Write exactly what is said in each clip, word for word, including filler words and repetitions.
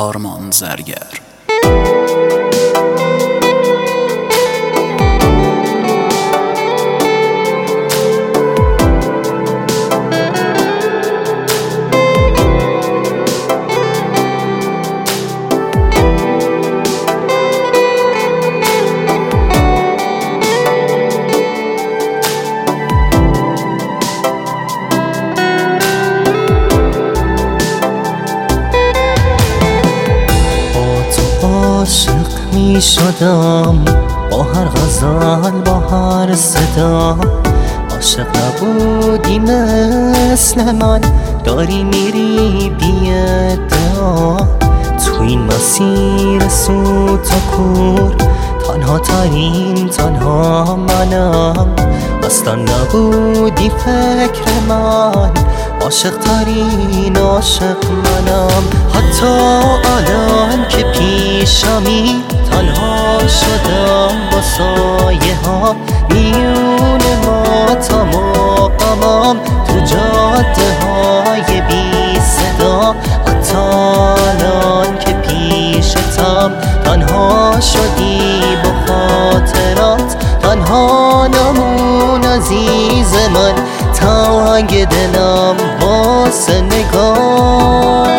آرمان زرگر. عاشق می شدم با هر غزل با هر صدا، عاشق نبودی مثل من، داری میری بی ادعا. تو این مسیر سوت و کور تنها ترین تنها منم، اصلا نبودی فکر من، عاشق ترین عاشق منم. حتی الان که پیشمی تنها شدم با سایه ها، میون ماتم و غمم تو جاده های بی صدا. حتی الان که پیشتم تنها شدی با خاطرات، تنها نمون عزیز من، تنگ دلم واسه نگاه.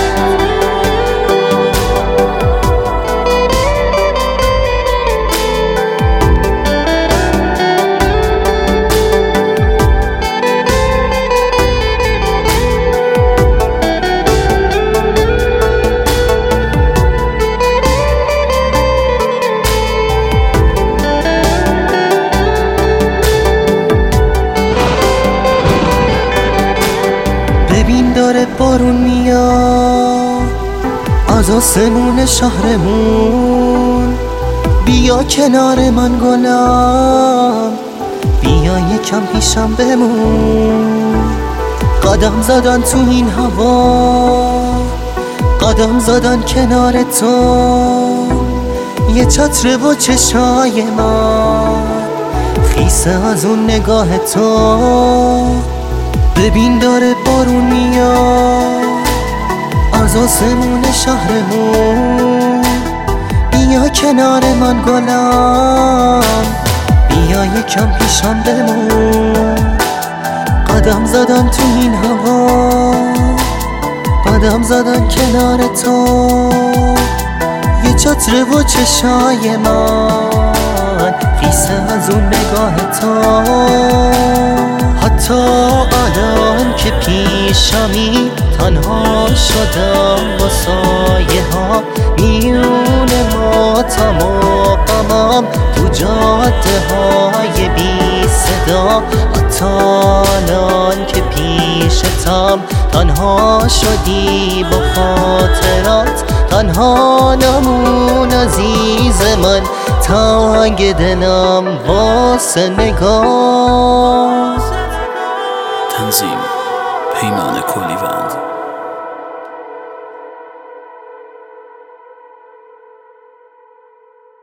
ببین داره بارون میاد از آسمون شهرمون، بیا کنار من گلم، بیا یکم پیشم بمون. قدم زدن تو این هوا، قدم زدن کنار تو، یه چتر با چشای من خیسه از اون نگاه تو. ببین داره بارون میاد از آسمون شهرمون، بیا کنار من گلم، بیا یکم پیشم بمون. قدم زدن تو این هوا، قدم زدن کنار تو، یه چتر و چشای من خیسه از اون نگاه تو. حتی الان که پیشمی تنها شدم با سایه ها، میون ماتم و غمم تو جاده های بی صدا. حتی الان که پیشتم تنها شدی با خاطرات، تنها نمون عزیز من، تنگ دلم واسه نگاه. تنظیم پیمان کلیوند.